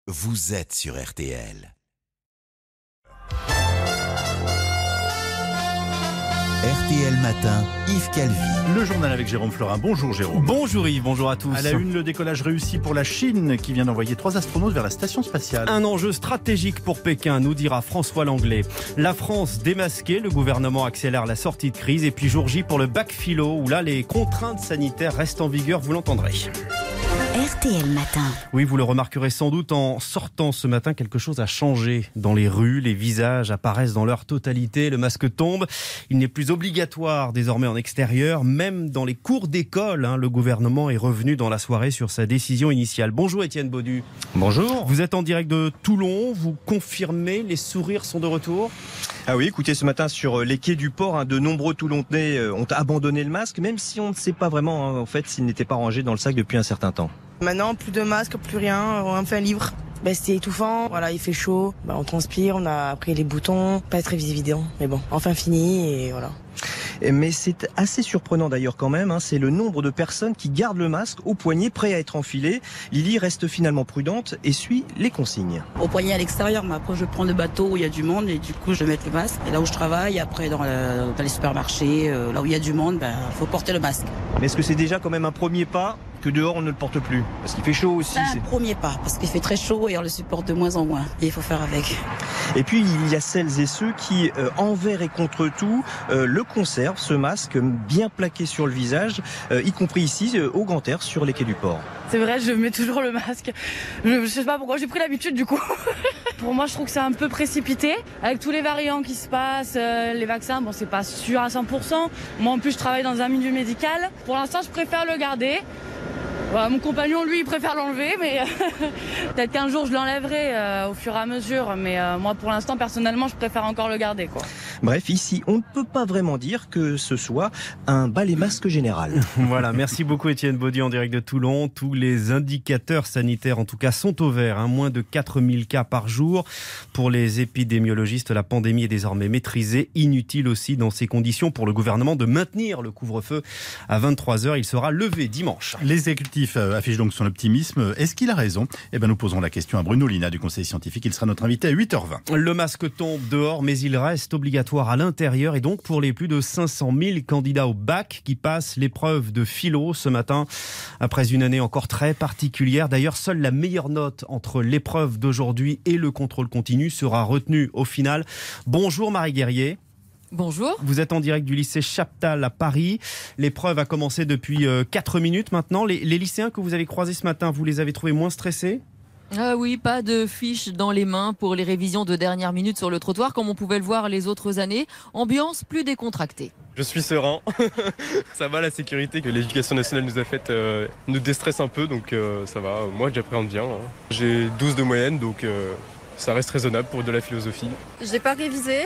Vous êtes sur RTL. RTL Matin, Yves Calvi. Le journal avec Jérôme Florin. Bonjour Jérôme. Bonjour Yves, bonjour à tous. À la une, le décollage réussi pour la Chine qui vient d'envoyer 3 astronautes vers la station spatiale. Un enjeu stratégique pour Pékin, nous dira François Langlais. La France démasquée, le gouvernement accélère la sortie de crise. Et puis jour J pour le bac philo, où là les contraintes sanitaires restent en vigueur, vous l'entendrez. RTL Matin. Oui, vous le remarquerez sans doute en sortant ce matin, quelque chose a changé dans les rues. Les visages apparaissent dans leur totalité, le masque tombe. Il n'est plus obligatoire désormais en extérieur, même dans les cours d'école. Le gouvernement est revenu dans la soirée sur sa décision initiale. Bonjour Étienne Baudu. Bonjour. Vous êtes en direct de Toulon, vous confirmez, les sourires sont de retour ? Ah oui, écoutez, ce matin sur les quais du port, de nombreux Toulonnais ont abandonné le masque, même si on ne sait pas vraiment en fait s'il n'était pas rangé dans le sac depuis un certain temps. Maintenant, plus de masque, plus rien, on fait un livre. C'était étouffant, voilà, il fait chaud, on transpire, on a pris les boutons, pas très évident, mais bon, enfin fini et voilà. Mais c'est assez surprenant d'ailleurs quand même, c'est le nombre de personnes qui gardent le masque au poignet, prêt à être enfilé. Lily reste finalement prudente et suit les consignes. Au poignet à l'extérieur, mais après je prends le bateau où il y a du monde et du coup je vais mettre le masque. Et là où je travaille, après dans les supermarchés, là où il y a du monde, faut porter le masque. Mais est-ce que c'est déjà quand même un premier pas que dehors on ne le porte plus? Parce qu'il fait chaud aussi. C'est un premier pas, parce qu'il fait très chaud et on le supporte de moins en moins. Et il faut faire avec. Et puis il y a celles et ceux qui, envers et contre tout, le conservent, ce masque bien plaqué sur le visage, y compris ici au Grand Air sur les quais du port. C'est vrai, je mets toujours le masque. Je sais pas pourquoi, j'ai pris l'habitude du coup. Pour moi, je trouve que c'est un peu précipité. Avec tous les variants qui se passent, les vaccins, c'est pas sûr à 100%. Moi en plus, je travaille dans un milieu médical. Pour l'instant, je préfère le garder. Voilà, mon compagnon, lui, il préfère l'enlever, mais peut-être qu'un jour je l'enlèverai au fur et à mesure. Mais moi, pour l'instant, personnellement, je préfère encore le garder, quoi. Bref, ici, on ne peut pas vraiment dire que ce soit un balai masque général. Voilà, merci beaucoup Étienne Baudu en direct de Toulon. Tous les indicateurs sanitaires, en tout cas, sont au vert. Moins de 4000 cas par jour. Pour les épidémiologistes, la pandémie est désormais maîtrisée. Inutile aussi, dans ces conditions, pour le gouvernement de maintenir le couvre-feu à 23h. Il sera levé dimanche. Les exécutifs affiche donc son optimisme. Est-ce qu'il a raison ? Nous poserons la question à Bruno Lina du Conseil scientifique. Il sera notre invité à 8h20. Le masque tombe dehors, mais il reste obligatoire à l'intérieur. Et donc pour les plus de 500 000 candidats au bac qui passent l'épreuve de philo ce matin, après une année encore très particulière. D'ailleurs, seule la meilleure note entre l'épreuve d'aujourd'hui et le contrôle continu sera retenue au final. Bonjour Marie Guerrier. Bonjour. Vous êtes en direct du lycée Chaptal à Paris. L'épreuve a commencé depuis 4 minutes maintenant. Les lycéens que vous avez croisés ce matin, vous les avez trouvés moins stressés ? Ah oui, pas de fiches dans les mains pour les révisions de dernière minute sur le trottoir, comme on pouvait le voir les autres années. Ambiance plus décontractée. Je suis serein. Ça va, la sécurité que l'éducation nationale nous a faite nous déstresse un peu, donc ça va. Moi, j'appréhende bien. J'ai 12 de moyenne, donc ça reste raisonnable pour de la philosophie. J'ai pas révisé.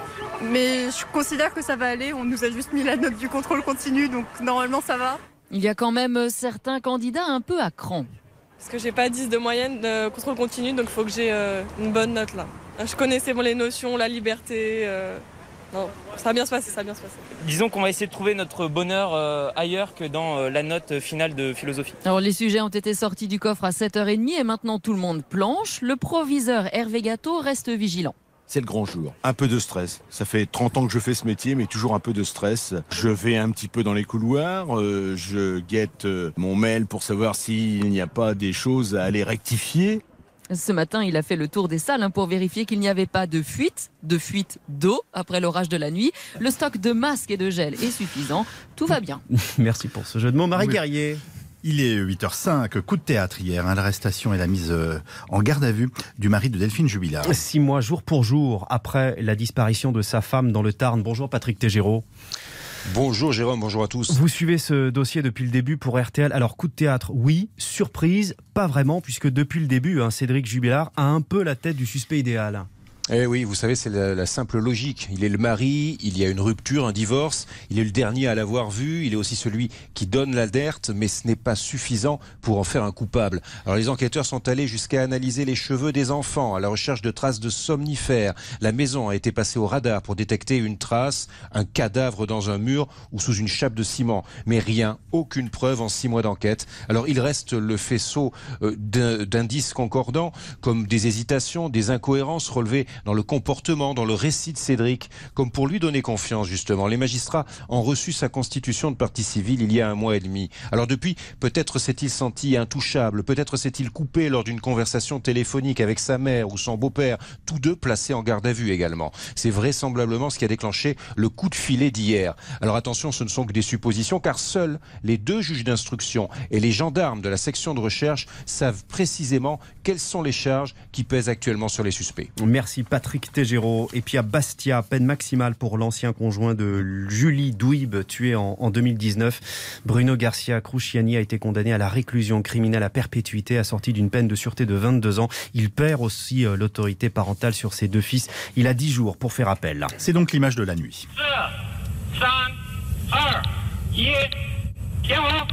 Mais je considère que ça va aller. On nous a juste mis la note du contrôle continu, donc normalement ça va. Il y a quand même certains candidats un peu à cran. Parce que j'ai pas 10 de moyenne de contrôle continu, donc il faut que j'ai une bonne note là. Je connaissais les notions, la liberté. Non, ça va bien se passer, Disons qu'on va essayer de trouver notre bonheur ailleurs que dans la note finale de philosophie. Alors les sujets ont été sortis du coffre à 7h30 et maintenant tout le monde planche. Le proviseur Hervé Gâteau reste vigilant. C'est le grand jour. Un peu de stress. Ça fait 30 ans que je fais ce métier, mais toujours un peu de stress. Je vais un petit peu dans les couloirs, je guette mon mail pour savoir s'il n'y a pas des choses à aller rectifier. Ce matin, il a fait le tour des salles pour vérifier qu'il n'y avait pas de fuite d'eau après l'orage de la nuit. Le stock de masques et de gel est suffisant. Tout va bien. Merci pour ce jeu de mots. Marie Guerrier. Il est 8h05, coup de théâtre hier, l'arrestation et la mise en garde à vue du mari de Delphine Jubilard. 6 mois, jour pour jour, après la disparition de sa femme dans le Tarn. Bonjour Patrick Tégéraud. Bonjour Jérôme, bonjour à tous. Vous suivez ce dossier depuis le début pour RTL. Alors coup de théâtre, oui. Surprise, pas vraiment, puisque depuis le début, Cédric Jubilard a un peu la tête du suspect idéal. Eh oui, vous savez, c'est la simple logique. Il est le mari, il y a une rupture, un divorce, il est le dernier à l'avoir vu, il est aussi celui qui donne l'alerte, mais ce n'est pas suffisant pour en faire un coupable. Alors les enquêteurs sont allés jusqu'à analyser les cheveux des enfants à la recherche de traces de somnifères. La maison a été passée au radar pour détecter une trace, un cadavre dans un mur ou sous une chape de ciment. Mais rien, aucune preuve en 6 mois d'enquête. Alors il reste le faisceau d'indices concordants, comme des hésitations, des incohérences relevées dans le comportement, dans le récit de Cédric, comme pour lui donner confiance justement. Les magistrats ont reçu sa constitution de partie civile il y a 1 mois et demi. Alors depuis, peut-être s'est-il senti intouchable, peut-être s'est-il coupé lors d'une conversation téléphonique avec sa mère ou son beau-père, tous deux placés en garde à vue également. C'est vraisemblablement ce qui a déclenché le coup de filet d'hier. Alors attention, ce ne sont que des suppositions, car seuls les 2 juges d'instruction et les gendarmes de la section de recherche savent précisément quelles sont les charges qui pèsent actuellement sur les suspects. Merci Patrick Tégéraud. Et puis à Bastia, peine maximale pour l'ancien conjoint de Julie Douib, tué en 2019. Bruno Garcia Cruciani a été condamné à la réclusion criminelle à perpétuité, assorti d'une peine de sûreté de 22 ans. Il perd aussi l'autorité parentale sur ses 2 fils. Il a 10 jours pour faire appel. C'est donc l'image de la nuit. 4, 3, 2, 1,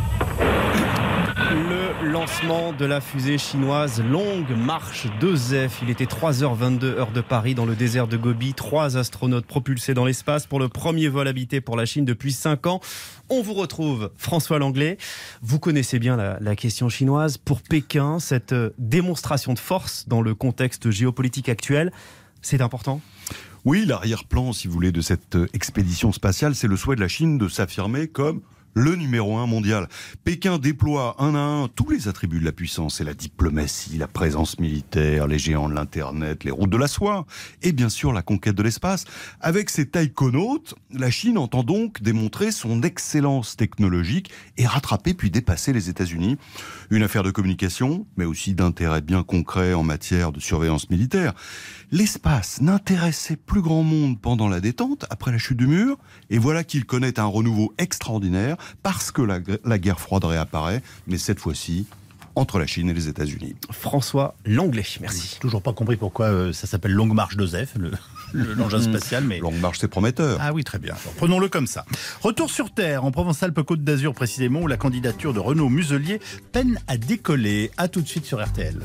Le lancement de la fusée chinoise Longue Marche 2F. Il était 3h22 heure de Paris dans le désert de Gobi. 3 astronautes propulsés dans l'espace pour le premier vol habité pour la Chine depuis 5 ans. On vous retrouve, François Langlais. Vous connaissez bien la question chinoise. Pour Pékin, cette démonstration de force dans le contexte géopolitique actuel, c'est important ? Oui, l'arrière-plan, si vous voulez, de cette expédition spatiale, c'est le souhait de la Chine de s'affirmer comme le numéro 1 mondial. Pékin déploie un à un tous les attributs de la puissance, et la diplomatie, la présence militaire, les géants de l'Internet, les routes de la soie, et bien sûr la conquête de l'espace. Avec ses taïkonautes, la Chine entend donc démontrer son excellence technologique et rattraper puis dépasser les États-Unis. Une affaire de communication, mais aussi d'intérêt bien concret en matière de surveillance militaire. L'espace n'intéressait plus grand monde pendant la détente, après la chute du mur, et voilà qu'il connaît un renouveau extraordinaire, parce que la guerre froide réapparaît, mais cette fois-ci entre la Chine et les États-Unis. François Langlais, merci. Toujours pas compris pourquoi ça s'appelle Longue Marche 2F, l'engin spatial. Mais Longue Marche, c'est prometteur. Ah oui, très bien. Alors, prenons-le comme ça. Retour sur Terre, en Provence-Alpes-Côte d'Azur précisément, où la candidature de Renaud Muselier peine à décoller. À tout de suite sur RTL.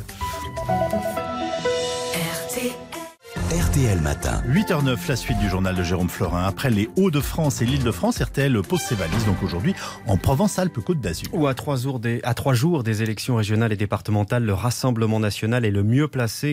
RTL Matin. 8h09, la suite du journal de Jérôme Florin. Après les Hauts-de-France et l'Île-de-France, RTL pose ses valises donc aujourd'hui en Provence-Alpes-Côte d'Azur. Ou à 3 jours des élections régionales et départementales, le Rassemblement national est le mieux placé.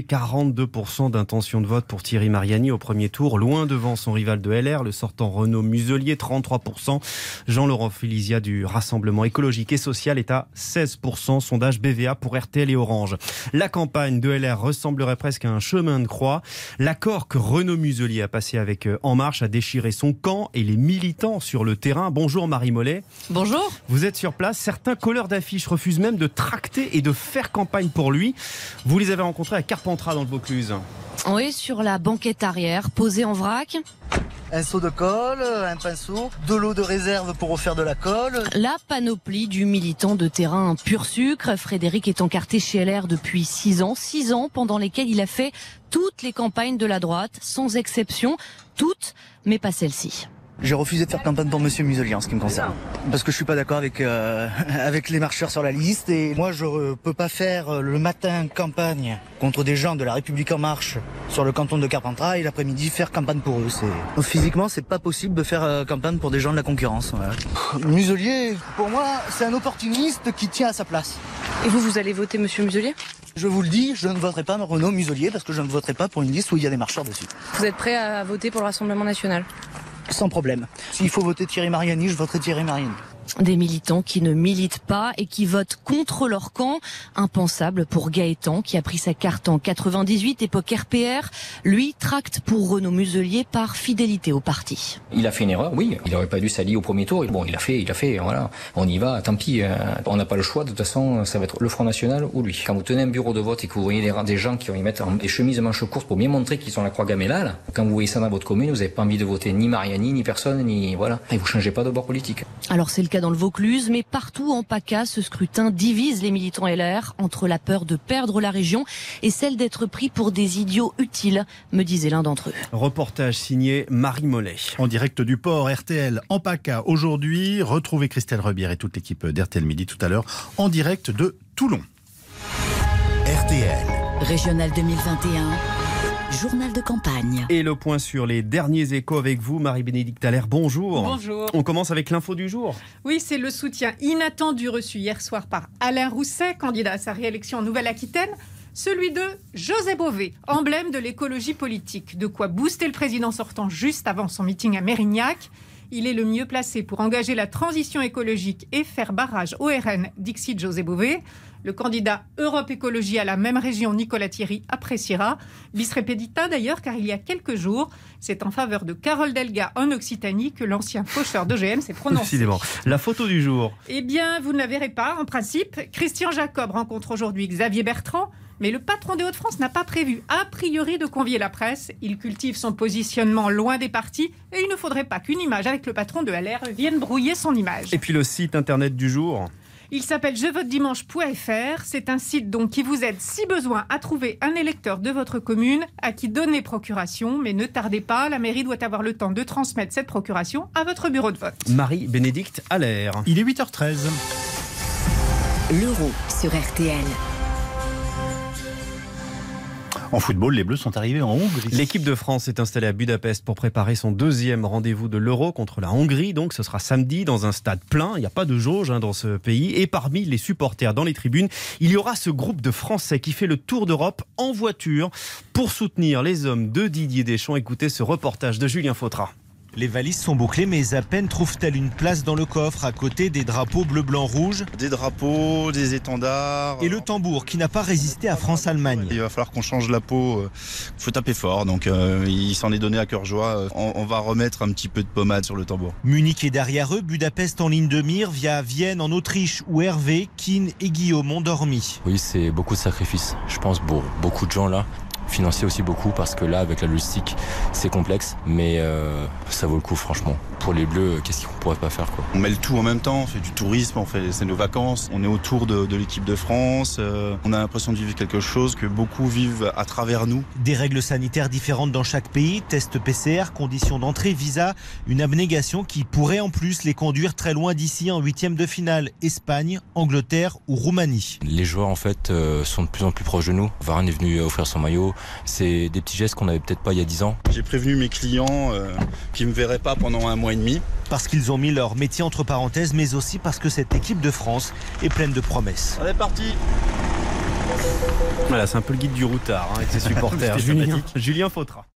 42% d'intention de vote pour Thierry Mariani au premier tour, loin devant son rival de LR, le sortant Renaud Muselier, 33%. Jean-Laurent Filizia du Rassemblement écologique et social est à 16%. Sondage BVA pour RTL et Orange. La campagne de LR ressemblerait presque à un chemin de croix. L'accord que Renaud Muselier a passé avec En Marche a déchiré son camp et les militants sur le terrain. Bonjour Marie Mollet. Bonjour. Vous êtes sur place. Certains colleurs d'affiches refusent même de tracter et de faire campagne pour lui. Vous les avez rencontrés à Carpentras dans le Vaucluse. Oui, sur la banquette arrière, posée en vrac. Un seau de colle, un pinceau, de l'eau de réserve pour refaire de la colle. La panoplie du militant de terrain pur sucre. Frédéric est encarté chez LR depuis 6 ans. 6 ans pendant lesquels il a fait toutes les campagnes de la droite, sans exception. Toutes, mais pas celle-ci. J'ai refusé de faire campagne pour Monsieur Muselier en ce qui me concerne. Parce que je suis pas d'accord avec les marcheurs sur la liste. Et moi, je peux pas faire le matin campagne contre des gens de la République En Marche sur le canton de Carpentras et l'après-midi faire campagne pour eux. Physiquement, c'est pas possible de faire campagne pour des gens de la concurrence. Voilà. Muselier, pour moi, c'est un opportuniste qui tient à sa place. Et vous allez voter Monsieur Muselier ? Je vous le dis, je ne voterai pas Renaud Muselier parce que je ne voterai pas pour une liste où il y a des marcheurs dessus. Vous êtes prêt à voter pour le Rassemblement national ? Sans problème. S'il faut voter Thierry Mariani, je voterai Thierry Mariani. Des militants qui ne militent pas et qui votent contre leur camp. Impensable pour Gaëtan, qui a pris sa carte en 98, époque RPR. Lui tracte pour Renaud Muselier par fidélité au parti. Il a fait une erreur, oui. Il n'aurait pas dû s'allier au premier tour. Bon, il a fait, voilà. On y va, tant pis. On n'a pas le choix. De toute façon, ça va être le Front National ou lui. Quand vous tenez un bureau de vote et que vous voyez des gens qui vont y mettre des chemises manches courtes pour bien montrer qu'ils sont la croix gamella, là, quand vous voyez ça dans votre commune, vous n'avez pas envie de voter ni Mariani, ni personne, ni voilà. Et vous changez pas de bord politique. Alors c'est le cas cas dans le Vaucluse, mais partout en PACA, ce scrutin divise les militants LR entre la peur de perdre la région et celle d'être pris pour des idiots utiles, me disait l'un d'entre eux. Reportage signé Marie Mollet. En direct du port RTL en PACA aujourd'hui. Retrouvez Christelle Rebière et toute l'équipe d'RTL Midi tout à l'heure en direct de Toulon. RTL. Régional 2021. Journal de campagne. Et le point sur les derniers échos avec vous, Marie-Bénédicte Allaire. Bonjour. Bonjour. On commence avec l'info du jour. Oui, c'est le soutien inattendu reçu hier soir par Alain Rousset, candidat à sa réélection en Nouvelle-Aquitaine. Celui de José Bové, emblème de l'écologie politique. De quoi booster le président sortant juste avant son meeting à Mérignac. Il est le mieux placé pour engager la transition écologique et faire barrage au RN, dixit José Bové. Le candidat Europe Écologie à la même région, Nicolas Thierry, appréciera. Bis repetita d'ailleurs, car il y a quelques jours, c'est en faveur de Carole Delga en Occitanie que l'ancien faucheur d'OGM s'est prononcé. Décidément. La photo du jour. Eh bien, vous ne la verrez pas, en principe. Christian Jacob rencontre aujourd'hui Xavier Bertrand. Mais le patron des Hauts-de-France n'a pas prévu, a priori, de convier la presse. Il cultive son positionnement loin des partis et il ne faudrait pas qu'une image avec le patron de LR vienne brouiller son image. Et puis le site internet du jour. Il s'appelle jevotedimanche.fr. C'est un site donc qui vous aide, si besoin, à trouver un électeur de votre commune à qui donner procuration. Mais ne tardez pas, la mairie doit avoir le temps de transmettre cette procuration à votre bureau de vote. Marie-Bénédicte Allaire. Il est 8h13. L'Euro sur RTL. En football, les Bleus sont arrivés en Hongrie. L'équipe de France est installée à Budapest pour préparer son deuxième rendez-vous de l'Euro contre la Hongrie. Donc ce sera samedi dans un stade plein. Il n'y a pas de jauge dans ce pays. Et parmi les supporters dans les tribunes, il y aura ce groupe de Français qui fait le tour d'Europe en voiture pour soutenir les hommes de Didier Deschamps. Écoutez ce reportage de Julien Fautra. Les valises sont bouclées, mais à peine trouvent-elles une place dans le coffre, à côté des drapeaux bleu, blanc, rouge. Des drapeaux, des étendards. Et le tambour qui n'a pas résisté à France-Allemagne. Il va falloir qu'on change la peau. Il faut taper fort, donc il s'en est donné à cœur joie. On va remettre un petit peu de pommade sur le tambour. Munich est derrière eux, Budapest en ligne de mire, via Vienne en Autriche, où Hervé, Keane et Guillaume ont dormi. Oui, c'est beaucoup de sacrifices. Je pense pour beaucoup de gens là. Financier aussi beaucoup, parce que là avec la logistique c'est complexe, mais ça vaut le coup franchement. Pour les Bleus, qu'est-ce qu'on pourrait pas faire quoi. On met le tout en même temps, on fait du tourisme, c'est nos vacances, on est autour de l'équipe de France, on a l'impression de vivre quelque chose que beaucoup vivent à travers nous. Des règles sanitaires différentes dans chaque pays, tests PCR, conditions d'entrée, visa, une abnégation qui pourrait en plus les conduire très loin d'ici en huitième de finale, Espagne, Angleterre ou Roumanie. Les joueurs en fait sont de plus en plus proches de nous. Varane est venu offrir son maillot. C'est des petits gestes qu'on n'avait peut-être pas il y a 10 ans. J'ai prévenu mes clients qui ne me verraient pas pendant 1 mois et demi. Parce qu'ils ont mis leur métier entre parenthèses, mais aussi parce que cette équipe de France est pleine de promesses. On est parti. Voilà, c'est un peu le guide du routard avec ses supporters. Julien Fautra.